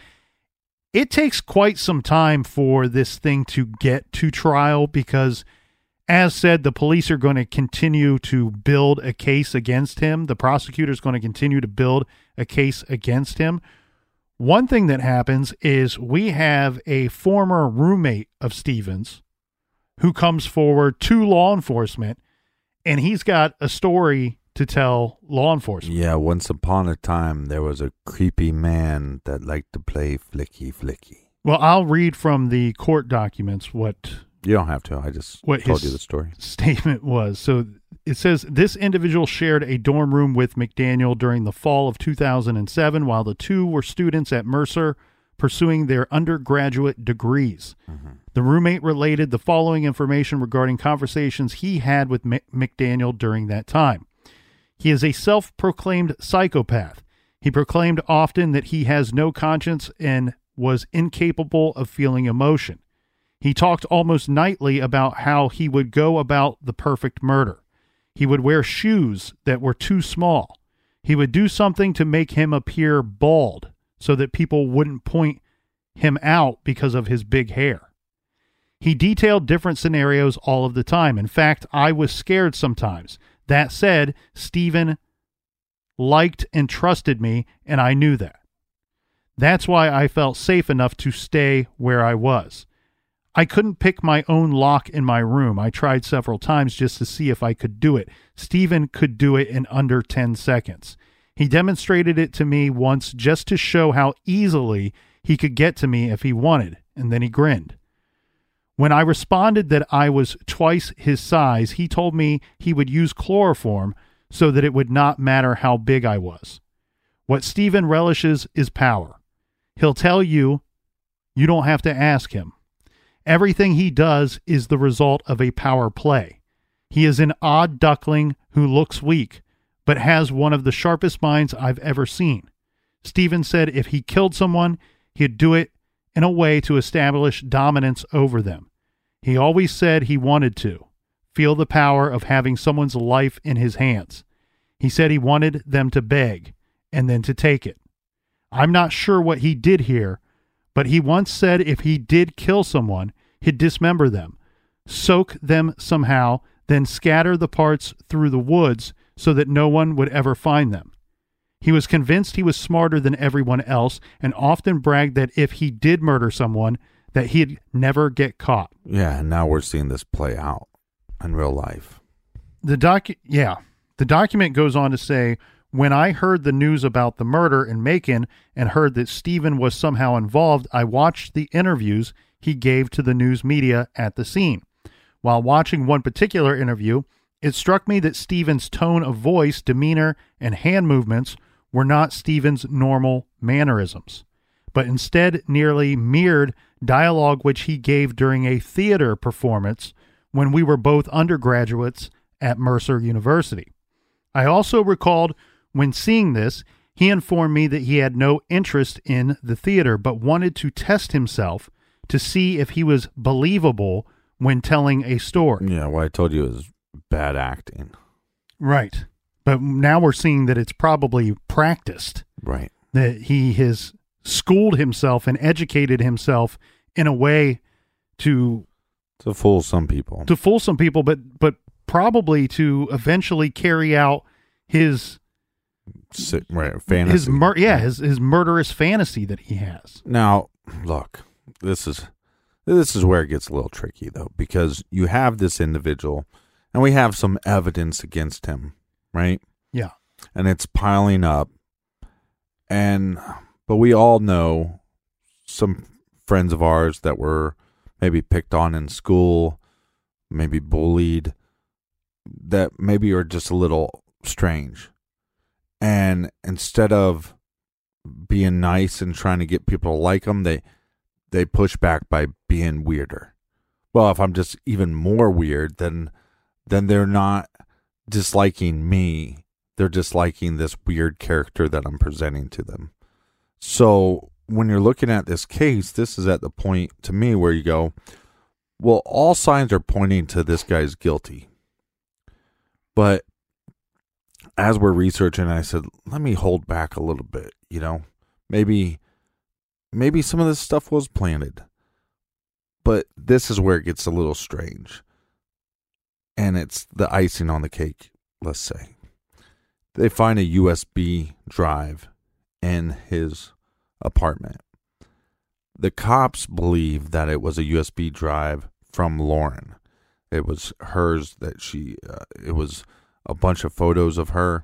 C: It takes quite some time for this thing to get to trial because, as said, the police are going to continue to build a case against him. The prosecutor is going to continue to build a case against him. One thing that happens is we have a former roommate of Stephen's who comes forward to law enforcement, and he's got a story to tell law enforcement.
D: Yeah, once upon a time, there was a creepy man that liked to play flicky flicky.
C: Well, I'll read from the court documents what...
D: You don't have to. I just told you the story.
C: Statement was. So it says this individual shared a dorm room with McDaniel during the fall of 2007 while the two were students at Mercer pursuing their undergraduate degrees. Mm-hmm. The roommate related the following information regarding conversations he had with McDaniel during that time. He is a self-proclaimed psychopath. He proclaimed often that he has no conscience and was incapable of feeling emotion. He talked almost nightly about how he would go about the perfect murder. He would wear shoes that were too small. He would do something to make him appear bald so that people wouldn't point him out because of his big hair. He detailed different scenarios all of the time. In fact, I was scared sometimes. That said, Stephen liked and trusted me, and I knew that. That's why I felt safe enough to stay where I was. I couldn't pick my own lock in my room. I tried several times just to see if I could do it. Stephen could do it in under 10 seconds. He demonstrated it to me once just to show how easily he could get to me if he wanted, and then he grinned. When I responded that I was twice his size, he told me he would use chloroform so that it would not matter how big I was. What Stephen relishes is power. He'll tell you, you don't have to ask him. Everything he does is the result of a power play. He is an odd duckling who looks weak, but has one of the sharpest minds I've ever seen. Stephen said if he killed someone, he'd do it in a way to establish dominance over them. He always said he wanted to feel the power of having someone's life in his hands. He said he wanted them to beg and then to take it. I'm not sure what he did here, but he once said if he did kill someone, he'd dismember them, soak them somehow, then scatter the parts through the woods so that no one would ever find them. He was convinced he was smarter than everyone else and often bragged that if he did murder someone, that he'd never get caught.
D: Yeah, and now we're seeing this play out in real life.
C: The document goes on to say, when I heard the news about the murder in Macon and heard that Stephen was somehow involved, I watched the interviews he gave to the news media at the scene. While watching one particular interview, it struck me that Stephen's tone of voice, demeanor, and hand movements were not Stephen's normal mannerisms, but instead nearly mirrored dialogue which he gave during a theater performance when we were both undergraduates at Mercer University. I also recalled when seeing this, he informed me that he had no interest in the theater, but wanted to test himself to see if he was believable when telling a story.
D: Yeah, what I told you is bad acting.
C: Right. But now we're seeing that it's probably practiced.
D: Right.
C: That he has schooled himself and educated himself in a way to
D: fool some people.
C: But probably to eventually carry out his
D: fantasy.
C: His murderous fantasy that he has.
D: Now, look, this is where it gets a little tricky, though, because you have this individual, and we have some evidence against him, right?
C: Yeah.
D: And it's piling up, but we all know some friends of ours that were maybe picked on in school, maybe bullied, that maybe are just a little strange. And instead of being nice and trying to get people to like them, they push back by being weirder. Well, if I'm just even more weird, then they're not disliking me. They're disliking this weird character that I'm presenting to them. So when you're looking at this case, this is at the point to me where you go, well, all signs are pointing to this guy's guilty. But as we're researching, I said, let me hold back a little bit, maybe some of this stuff was planted, but this is where it gets a little strange. And it's the icing on the cake, let's say. They find a USB drive in his apartment. The cops believe that it was a USB drive from Lauren. It was hers that it was a bunch of photos of her.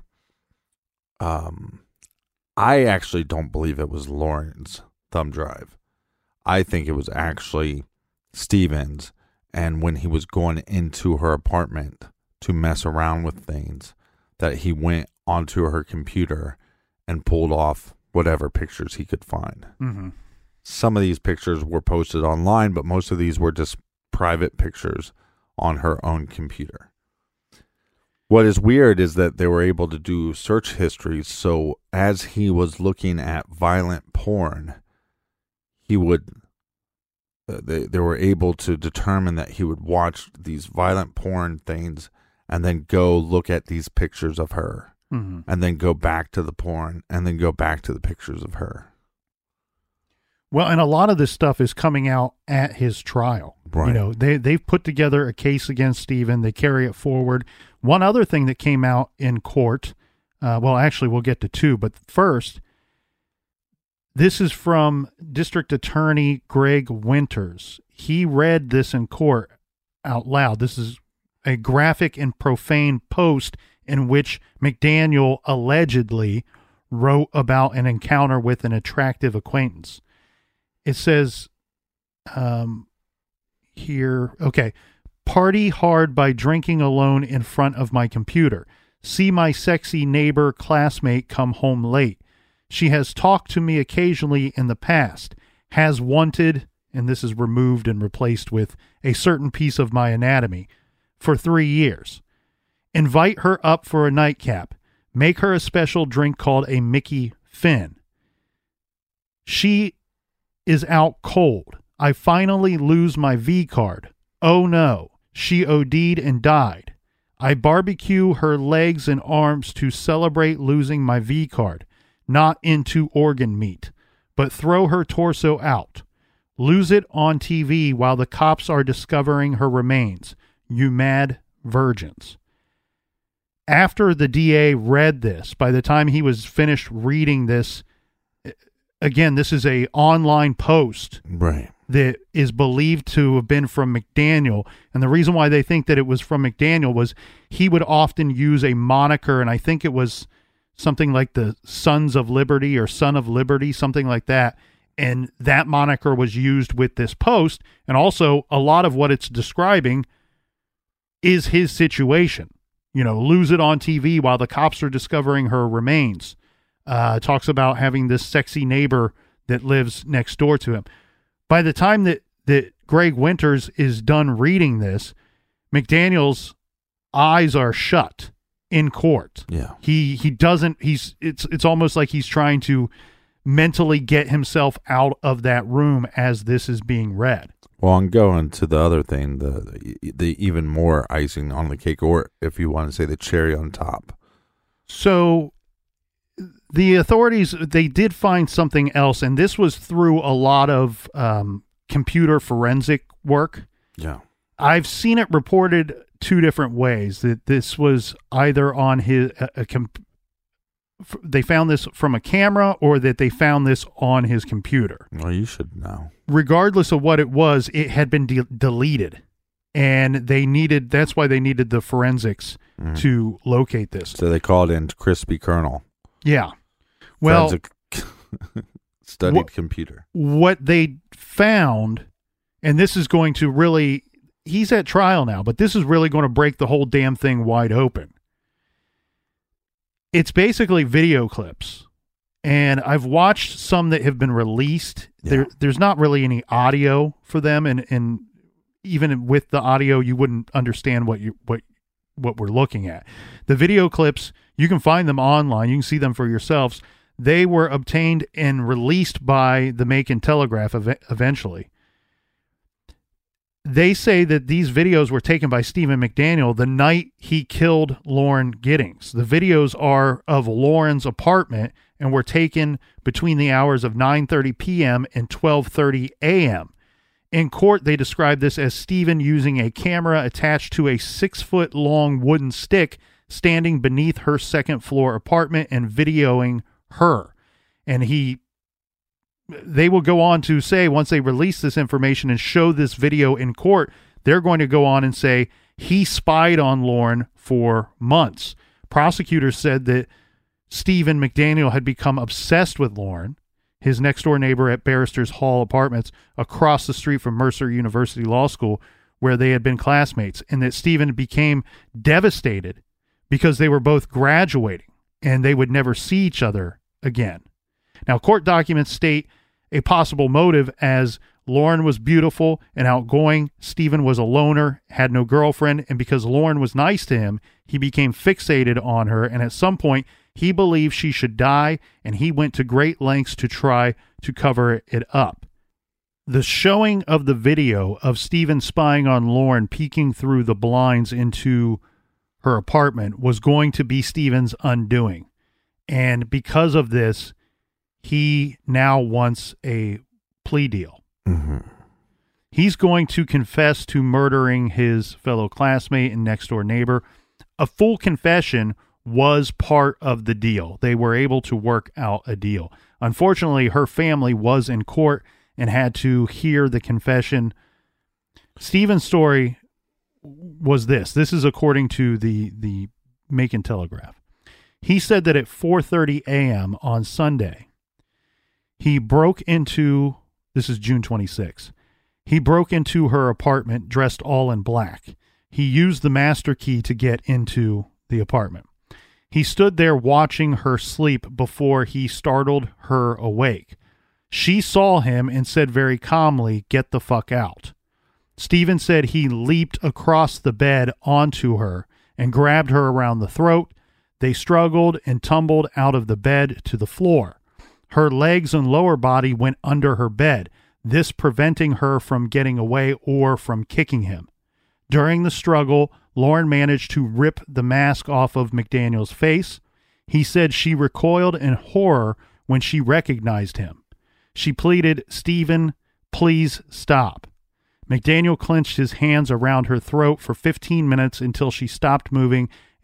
D: I actually don't believe it was Lauren's thumb drive. I think it was actually Stephen's, and when he was going into her apartment to mess around with things, that he went onto her computer and pulled off whatever pictures he could find.
C: Mm-hmm.
D: Some of these pictures were posted online, but most of these were just private pictures on her own computer. What is weird is that they were able to do search histories, so as he was looking at violent porn, they were able to determine that he would watch these violent porn things and then go look at these pictures of her,
C: mm-hmm.
D: and then go back to the porn and then go back to the pictures of her.
C: Well, and a lot of this stuff is coming out at his trial.
D: Right.
C: They've put together a case against Stephen. They carry it forward. One other thing that came out in court, actually we'll get to two, but first, this is from District Attorney Greg Winters. He read this in court out loud. This is a graphic and profane post in which McDaniel allegedly wrote about an encounter with an attractive acquaintance. It says here, okay, party hard by drinking alone in front of my computer. See my sexy neighbor classmate come home late. She has talked to me occasionally in the past, has wanted, and this is removed and replaced with a certain piece of my anatomy, for 3 years. Invite her up for a nightcap. Make her a special drink called a Mickey Finn. She is out cold. I finally lose my V card. Oh no, she OD'd and died. I barbecue her legs and arms to celebrate losing my V card. Not into organ meat, but throw her torso out. Lose it on TV while the cops are discovering her remains. You mad virgins. After the DA read this, by the time he was finished reading this, again, this is a online post
D: Right.
C: that is believed to have been from McDaniel. And the reason why they think that it was from McDaniel was he would often use a moniker, and I think it was something like the Sons of Liberty or Son of Liberty, something like that. And that moniker was used with this post. And also, a lot of what it's describing is his situation. You know, lose it on TV while the cops are discovering her remains. Talks about having this sexy neighbor that lives next door to him. By the time that Greg Winters is done reading this, McDaniel's eyes are shut in court.
D: Yeah.
C: He doesn't, it's almost like he's trying to mentally get himself out of that room as this is being read.
D: Well, I'm going to the other thing, the even more icing on the cake, or if you want to say the cherry on top.
C: So the authorities, they did find something else, and this was through a lot of computer forensic work.
D: Yeah.
C: I've seen it reported two different ways, that this was either on they found this from a camera, or that they found this on his computer.
D: Well, you should know.
C: Regardless of what it was, it had been deleted, and that's why they needed the forensics to locate this.
D: So they called in Crispy Colonel.
C: Yeah. Well,
D: Forensic studied computer.
C: What they found, and this is going to really, he's at trial now, but this is really going to break the whole damn thing wide open. It's basically video clips, and I've watched some that have been released.
D: Yeah.
C: There's not really any audio for them, and even with the audio, you wouldn't understand what we're looking at. The video clips, you can find them online. You can see them for yourselves. They were obtained and released by the Macon Telegraph eventually. They say that these videos were taken by Stephen McDaniel the night he killed Lauren Giddings. The videos are of Lauren's apartment and were taken between the hours of 9:30 p.m. and 12:30 a.m. In court, they described this as Stephen using a camera attached to a 6-foot-long wooden stick standing beneath her second-floor apartment and videoing her. And they will go on to say, once they release this information and show this video in court, they're going to go on and say he spied on Lauren for months. Prosecutors said that Stephen McDaniel had become obsessed with Lauren, his next-door neighbor at Barristers Hall Apartments across the street from Mercer University Law School, where they had been classmates, and that Stephen became devastated because they were both graduating and they would never see each other again. Now, court documents state a possible motive as Lauren was beautiful and outgoing, Stephen was a loner, had no girlfriend, and because Lauren was nice to him, he became fixated on her, and at some point, he believed she should die, and he went to great lengths to try to cover it up. The showing of the video of Stephen spying on Lauren peeking through the blinds into her apartment was going to be Stephen's undoing. And because of this, he now wants a plea deal.
D: Mm-hmm.
C: He's going to confess to murdering his fellow classmate and next-door neighbor. A full confession was part of the deal. They were able to work out a deal. Unfortunately, her family was in court and had to hear the confession. Stephen's story was this. This is according to the Macon Telegraph. He said that at 4:30 a.m. on Sunday, he broke into, this is June 26, he broke into her apartment dressed all in black. He used the master key to get into the apartment. He stood there watching her sleep before he startled her awake. She saw him and said very calmly, "Get the fuck out." Stephen said he leaped across the bed onto her and grabbed her around the throat. They struggled and tumbled out of the bed to the floor. Her legs and lower body went under her bed, this preventing her from getting away or from kicking him. During the struggle, Lauren managed to rip the mask off of McDaniel's face. He said she recoiled in horror when she recognized him. She pleaded, "Stephen, please stop." McDaniel clenched his hands around her throat for 15 minutes until she stopped moving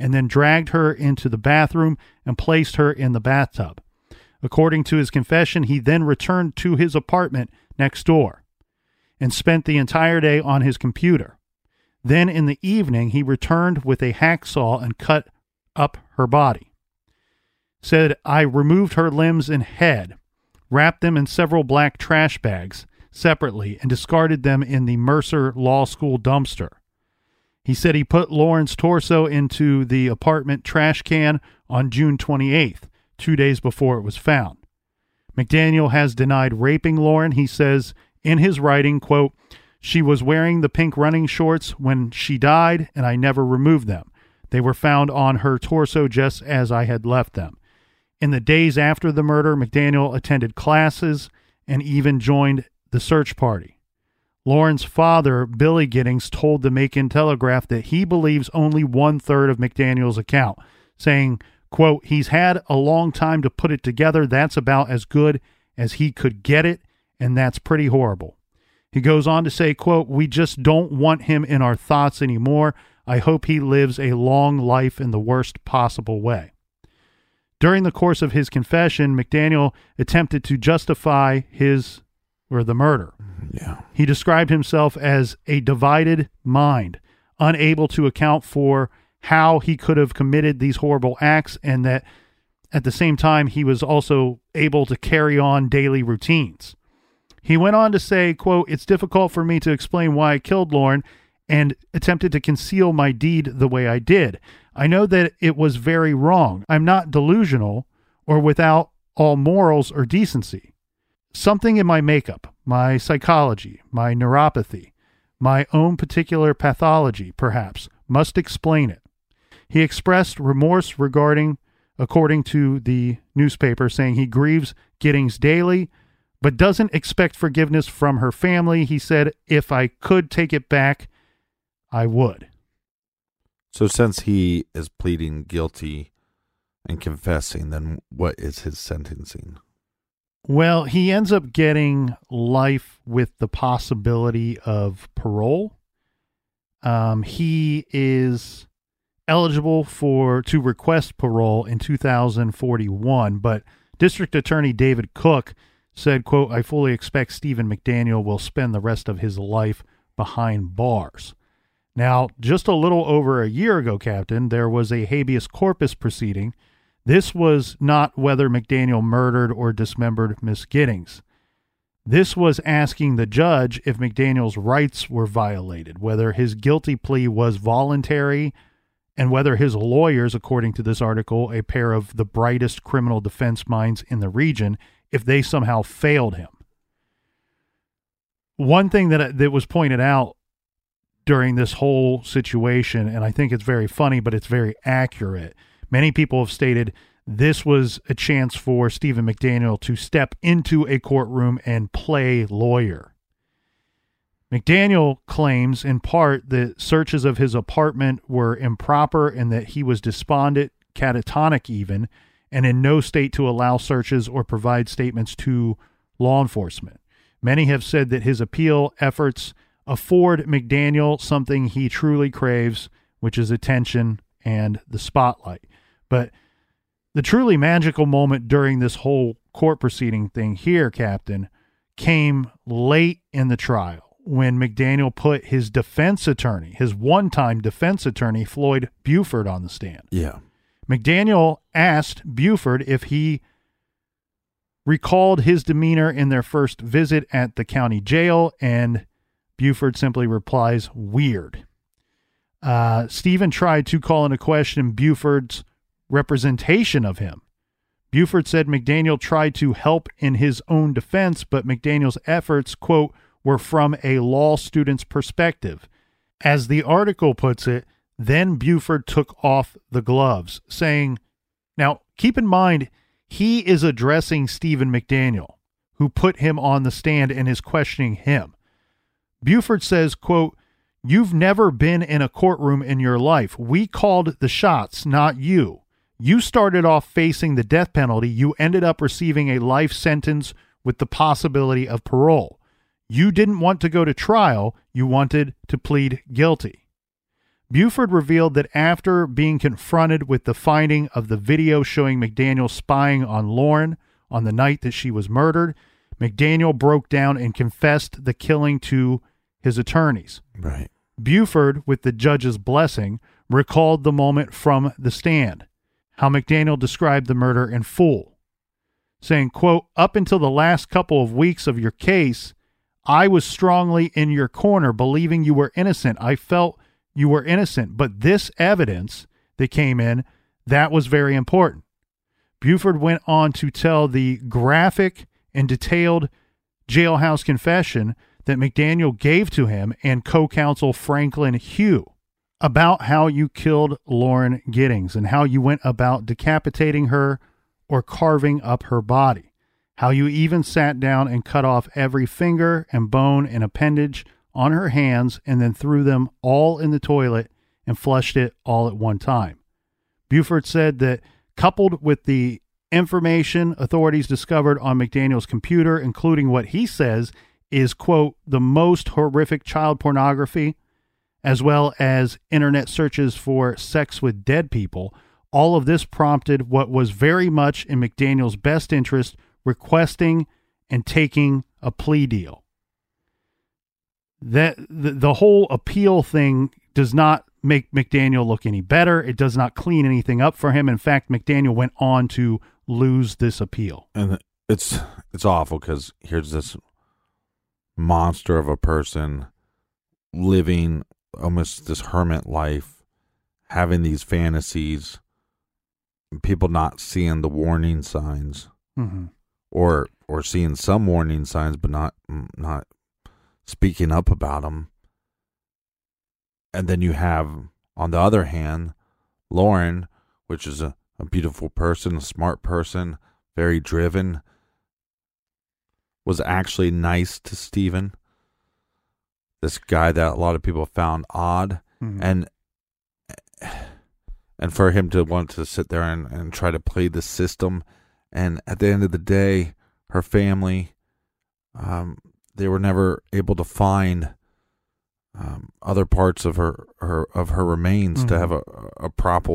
C: and then dragged her into the bathroom and placed her in the bathtub. According to his confession, he then returned to his apartment next door and spent the entire day on his computer. Then in the evening, he returned with a hacksaw and cut up her body. Said, I removed her limbs and head, wrapped them in several black trash bags separately, and discarded them in the Mercer Law School dumpster. He said he put Lauren's torso into the apartment trash can on June 28th, 2 days before it was found. McDaniel has denied raping Lauren. He says in his writing, quote, she was wearing the pink running shorts when she died, and I never removed them. They were found on her torso just as I had left them. In the days after the murder, McDaniel attended classes and even joined the search party. Lauren's father, Billy Giddings, told the Macon Telegraph that he believes only 1/3 of McDaniel's account, saying, quote, he's had a long time to put it together. That's about as good as he could get it, and that's pretty horrible. He goes on to say, quote, we just don't want him in our thoughts anymore. I hope he lives a long life in the worst possible way. During the course of his confession, McDaniel attempted to justify the murder.
D: Yeah.
C: He described himself as a divided mind, unable to account for how he could have committed these horrible acts, and that at the same time he was also able to carry on daily routines. He went on to say, quote, it's difficult for me to explain why I killed Lauren and attempted to conceal my deed the way I did. I know that it was very wrong. I'm not delusional or without all morals or decency. Something in my makeup, my psychology, my neuropathy, my own particular pathology, perhaps, must explain it. He expressed remorse according to the newspaper, saying he grieves Giddings daily, but doesn't expect forgiveness from her family. He said, if I could take it back, I would.
D: So since he is pleading guilty and confessing, then what is his sentencing?
C: Well, he ends up getting life with the possibility of parole. He is eligible to request parole in 2041, but District Attorney David Cook said, quote, I fully expect Stephen McDaniel will spend the rest of his life behind bars. Now, just a little over a year ago, Captain, there was a habeas corpus proceeding. This was not whether McDaniel murdered or dismembered Miss Giddings. This was asking the judge if McDaniel's rights were violated, whether his guilty plea was voluntary, and whether his lawyers, according to this article, a pair of the brightest criminal defense minds in the region, if they somehow failed him. One thing that was pointed out during this whole situation, and I think it's very funny, but it's very accurate, many people have stated this was a chance for Stephen McDaniel to step into a courtroom and play lawyer. McDaniel claims in part that searches of his apartment were improper and that he was despondent, catatonic even, and in no state to allow searches or provide statements to law enforcement. Many have said that his appeal efforts afford McDaniel something he truly craves, which is attention and the spotlight. But the truly magical moment during this whole court proceeding thing here, Captain, came late in the trial when McDaniel put his defense attorney, his one-time defense attorney, Floyd Buford, on the stand.
D: Yeah.
C: McDaniel asked Buford if he recalled his demeanor in their first visit at the county jail, and Buford simply replies, weird. Stephen tried to call into question Buford's representation of him. Buford said McDaniel tried to help in his own defense, but McDaniel's efforts, quote, were from a law student's perspective. As the article puts it, then Buford took off the gloves, saying, now keep in mind, he is addressing Stephen McDaniel, who put him on the stand and is questioning him. Buford says, quote, you've never been in a courtroom in your life. We called the shots, not you. You started off facing the death penalty. You ended up receiving a life sentence with the possibility of parole. You didn't want to go to trial. You wanted to plead guilty. Buford revealed that after being confronted with the finding of the video showing McDaniel spying on Lauren on the night that she was murdered, McDaniel broke down and confessed the killing to his attorneys.
D: Right.
C: Buford, with the judge's blessing, recalled the moment from the stand, how McDaniel described the murder in full, saying, quote, "Up until the last couple of weeks of your case, I was strongly in your corner, believing you were innocent. I felt you were innocent, but this evidence that came in, that was very important." Buford went on to tell the graphic and detailed jailhouse confession that McDaniel gave to him and co-counsel Franklin Hugh about how you killed Lauren Giddings and how you went about decapitating her or carving up her body, how you even sat down and cut off every finger and bone and appendage on her hands and then threw them all in the toilet and flushed it all at one time. Buford said that coupled with the information authorities discovered on McDaniel's computer, including what he says is, quote, "the most horrific child pornography, as well as internet searches for sex with dead people, all of this prompted what was very much in McDaniel's best interest, requesting and taking a plea deal." That the whole appeal thing does not make McDaniel look any better. It does not clean anything up for him. In fact, McDaniel went on to lose this appeal.
D: And it's awful because here's this monster of a person living almost this hermit life, having these fantasies, and people not seeing the warning signs, or seeing some warning signs but not speaking up about them. And then you have, on the other hand, Lauren, which is a beautiful person, a smart person, very driven, was actually nice to Stephen, this guy that a lot of people found odd. And for him to want to sit there and try to play the system. And at the end of the day, her family, they were never able to find other parts of her remains to have a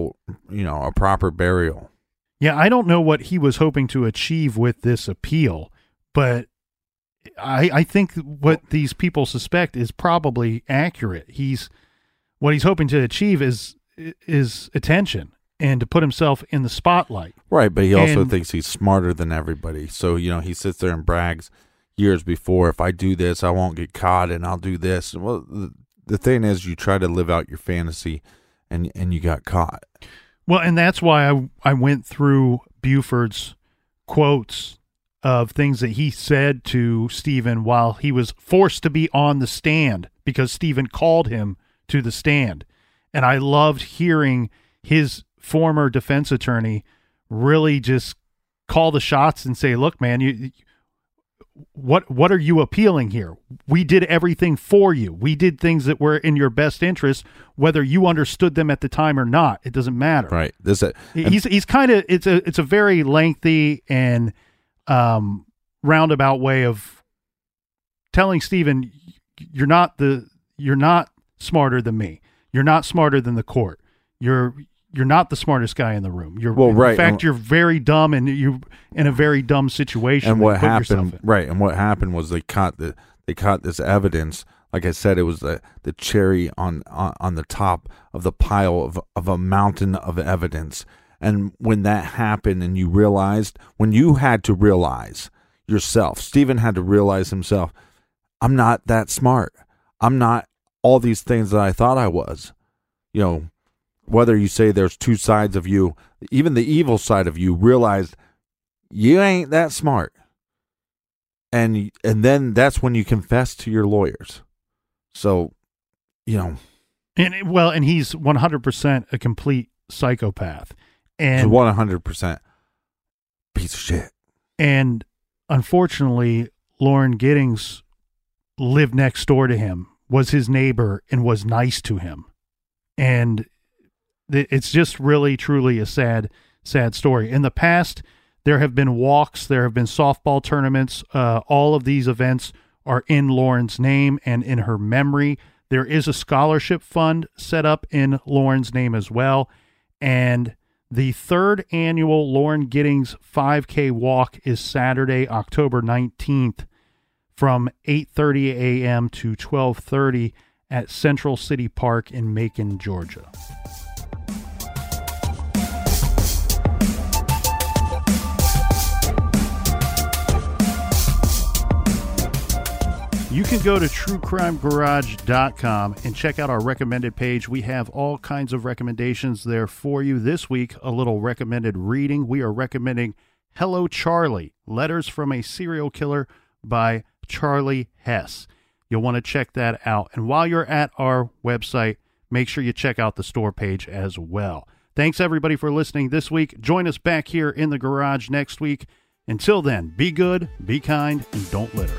D: proper burial.
C: Yeah, I don't know what he was hoping to achieve with this appeal, but I think what these people suspect is probably accurate. What he's hoping to achieve is attention and to put himself in the spotlight.
D: Right, but he also thinks he's smarter than everybody. So, he sits there and brags years before, if I do this, I won't get caught and I'll do this. Well, the thing is, you try to live out your fantasy and you got caught.
C: Well, and that's why I went through Buford's quotes of things that he said to Stephen while he was forced to be on the stand because Stephen called him to the stand. And I loved hearing his former defense attorney really just call the shots and say, look, man, what are you appealing here? We did everything for you. We did things that were in your best interest, whether you understood them at the time or not. It doesn't matter.
D: Right.
C: He's kind of, it's a very lengthy and roundabout way of telling Stephen, you're not smarter than me. You're not smarter than the court. You're not the smartest guy in the room. In fact, you're very dumb, and you're in a very dumb situation.
D: And what happened? Right. And what happened was they caught this evidence. Like I said, it was the cherry on the top of the pile of a mountain of evidence. And when that happened, and when you had to realize yourself, Stephen had to realize himself, I'm not that smart. I'm not all these things that I thought I was. Whether you say there's two sides of you, even the evil side of you realized you ain't that smart. And then that's when you confess to your lawyers. So, And he's 100% a complete psychopath. And 100% piece of shit.
C: And unfortunately, Lauren Giddings lived next door to him, was his neighbor, and was nice to him. And it's just really, truly a sad story. In the past, there have been walks, there have been softball tournaments. All of these events are in Lauren's name and in her memory. There is a scholarship fund set up in Lauren's name as well. And the third annual Lauren Giddings 5K walk is Saturday, October 19th from 8:30 a.m. to 12:30 at Central City Park in Macon, Georgia. You can go to truecrimegarage.com and check out our recommended page. We have all kinds of recommendations there for you. This week, a little recommended reading. We are recommending Hello, Charlie, Letters from a Serial Killer by Charlie Hess. You'll want to check that out. And while you're at our website, make sure you check out the store page as well. Thanks, everybody, for listening this week. Join us back here in the garage next week. Until then, be good, be kind, and don't litter.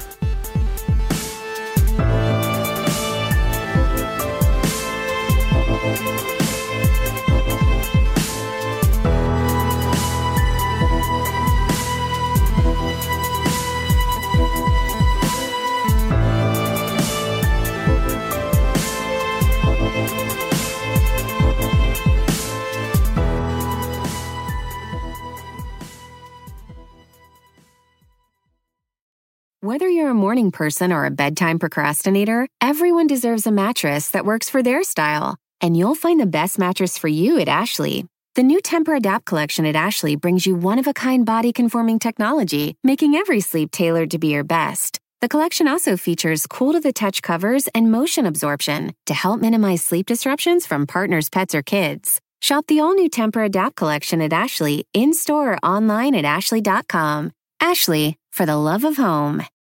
E: Whether you're a morning person or a bedtime procrastinator, everyone deserves a mattress that works for their style. And you'll find the best mattress for you at Ashley. The new Tempur-Adapt collection at Ashley brings you one-of-a-kind body-conforming technology, making every sleep tailored to be your best. The collection also features cool-to-the-touch covers and motion absorption to help minimize sleep disruptions from partners, pets, or kids. Shop the all-new Tempur-Adapt collection at Ashley, in-store or online at ashley.com. Ashley, for the love of home.